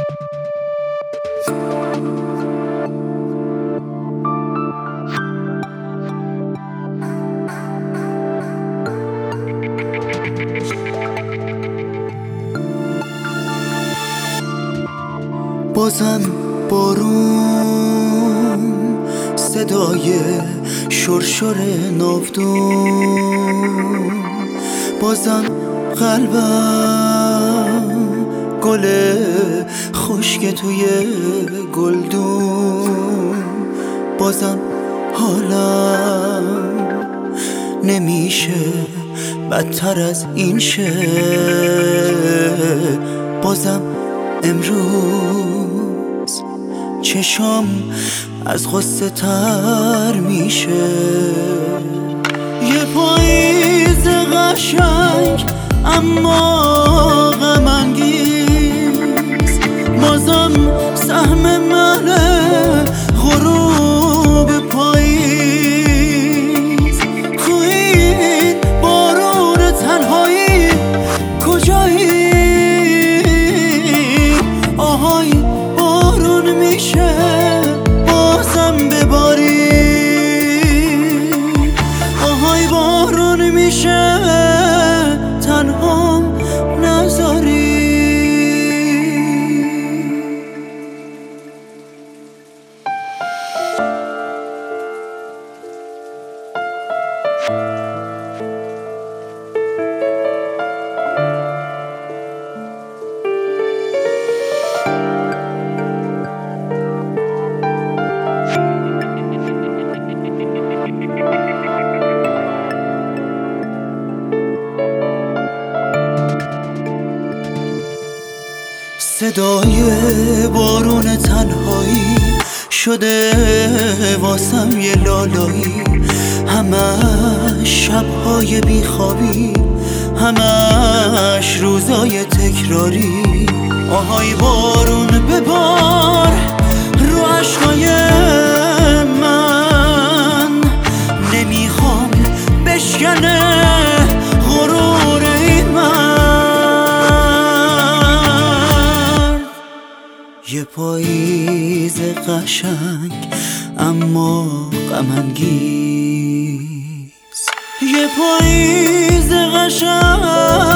بازم بارون، صدای شرشر ناودون، بازم قلبم گل خشک توی گلدون، بازم حالم نمیشه بدتر از این شه، بازم امروز چشام از غصه تر میشه. یه پاییز قشنگ اما غم انگیز، بازم سهم منه غروب پاییز. تو این بارون تنهایی کجایی؟ آهای بارون میشه بازم بباری، آهای بارون میشه تنها نذاری. صدای بارون تنهایی شده واسم یه لالایی، همش شبهای بیخوابی، همش روزای تکراری. آهای بارون ببار رو عشقای من، نمیخوام بشکنه غرور من. یه پاییز قشنگ اما غم انگیز، یه پاییز قشنگ